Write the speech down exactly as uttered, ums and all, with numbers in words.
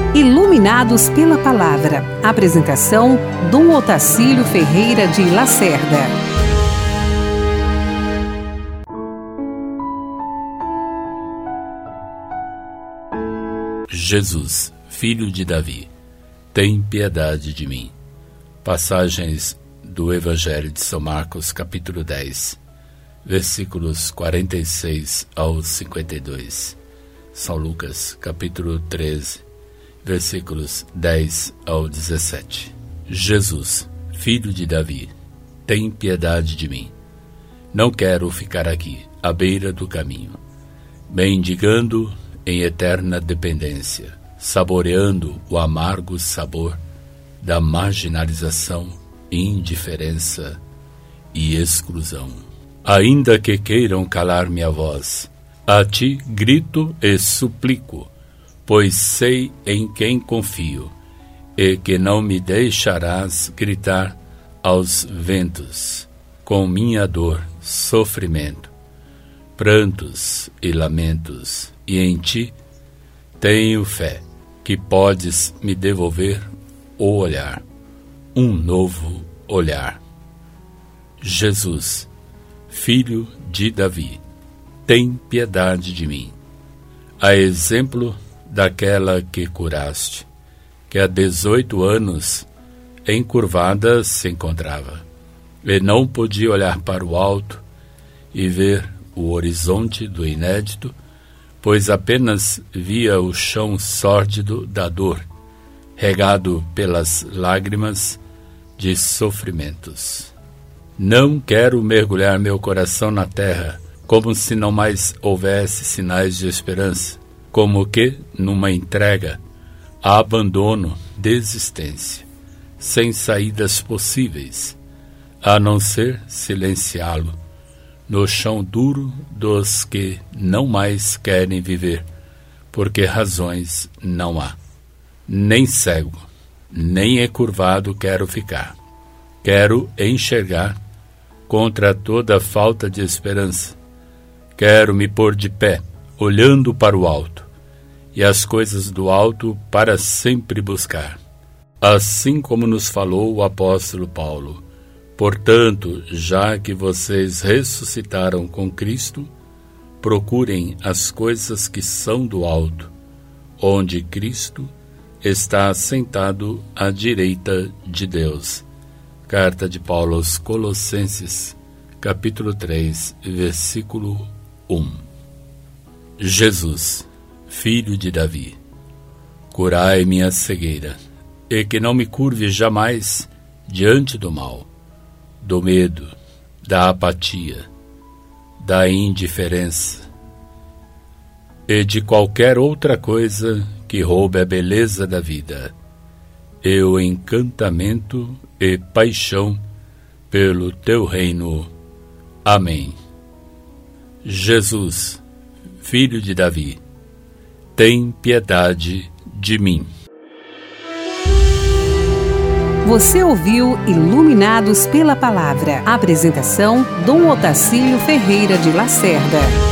Iluminados pela Palavra. Apresentação, Dom Otacílio Ferreira de Lacerda. Jesus, filho de Davi, tem piedade de mim. Passagens do Evangelho de São Marcos, capítulo dez, versículos quarenta e seis ao cinquenta e dois. São Lucas, capítulo treze, versículos dez ao dezessete. Jesus, filho de Davi, tem piedade de mim. Não quero ficar aqui, à beira do caminho, mendigando em eterna dependência, saboreando o amargo sabor da marginalização, indiferença e exclusão. Ainda que queiram calar minha voz, a ti grito e suplico, pois sei em quem confio, e que não me deixarás gritar aos ventos, com minha dor, sofrimento, prantos e lamentos, e em ti tenho fé que podes me devolver o olhar, um novo olhar. Jesus, filho de Davi, tem piedade de mim. A exemplo daquela que curaste, que há dezoito anos encurvada se encontrava, e não podia olhar para o alto e ver o horizonte do inédito, pois apenas via o chão sórdido da dor, regado pelas lágrimas de sofrimentos. Não quero mergulhar meu coração na terra, como se não mais houvesse sinais de esperança, como que, numa entrega, abandono, desistência, sem saídas possíveis, a não ser silenciá-lo no chão duro dos que não mais querem viver, porque razões não há. Nem cego, nem encurvado quero ficar. Quero enxergar contra toda falta de esperança. Quero me pôr de pé, olhando para o alto, e as coisas do alto para sempre buscar. Assim como nos falou o apóstolo Paulo: portanto, já que vocês ressuscitaram com Cristo, procurem as coisas que são do alto, onde Cristo está sentado à direita de Deus. Carta de Paulo aos Colossenses, capítulo três, versículo um. Jesus, filho de Davi, curai minha cegueira, e que não me curve jamais diante do mal, do medo, da apatia, da indiferença e de qualquer outra coisa que roube a beleza da vida, e o encantamento e paixão pelo teu reino. Amém. Jesus, filho de Davi, tem piedade de mim. Você ouviu Iluminados pela Palavra. Apresentação, Dom Otacílio Ferreira de Lacerda.